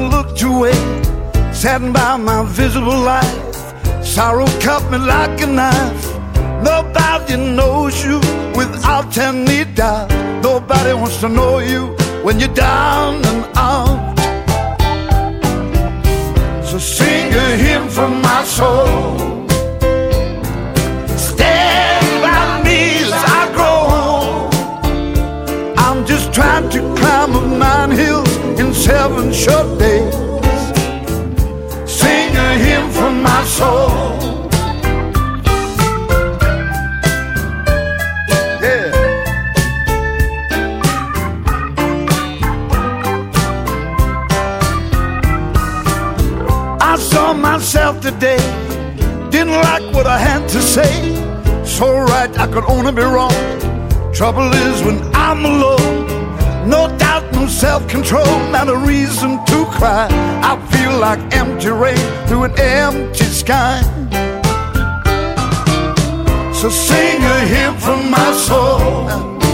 and looked away, saddened by my visible life. Sorrow cut me like a knife. Nobody knows you without any doubt. Nobody wants to know you when you're down and out. So sing a hymn from my soul. Stand by me as I grow old. I'm just trying to climb up 9 hills in 7 short days. Sing a hymn from my soul. Yeah. I saw myself today, didn't like what I had to say. So right, I could only be wrong. Trouble is when I'm alone, no doubt, no self-control, not a reason to cry. I feel like empty rain through an empty sky. So sing a hymn from my soul.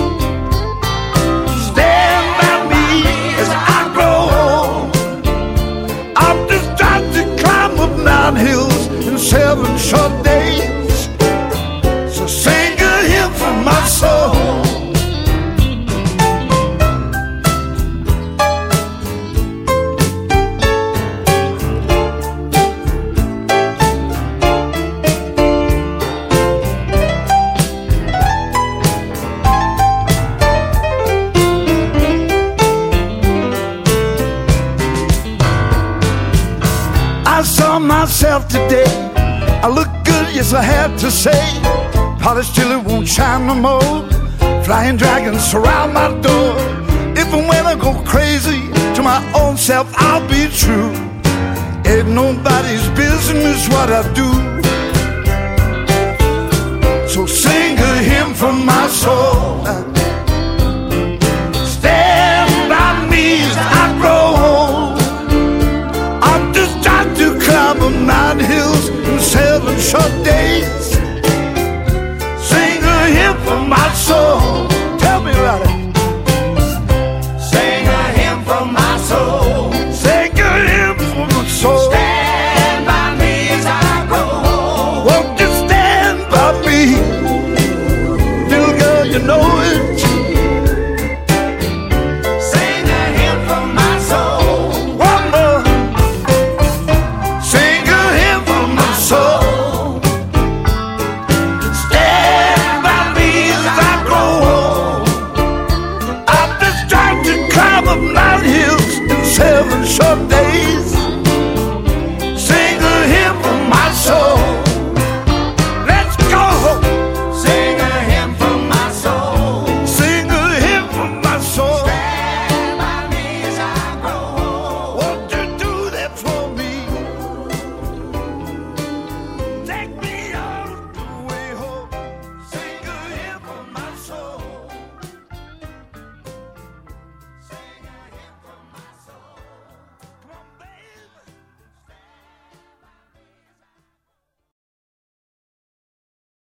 Stand by me as I grow old. I'm just trying to climb up 9 hills in 7 short days. So sing a hymn from my soul. I saw myself today, I look good, yes I had to say. Polished till it won't shine no more. Flying dragons surround my door. Even when I go crazy, to my own self I'll be true. Ain't nobody's business what I do. So sing a hymn from my soul. Stand by me as I grow old. I'm just trying to climb up 9 hills in 7 short days. Sing a hymn from my soul. Tell me about it. Sing a hymn from my soul. Sing a hymn from my soul. Stand by me as I grow old. Won't you stand by me? Little girl, you know it. Sing a hymn from my soul. One more. Sing a hymn from my soul. Stand by me as I grow old. I'm just trying to climb up 9 hills in 7 short days.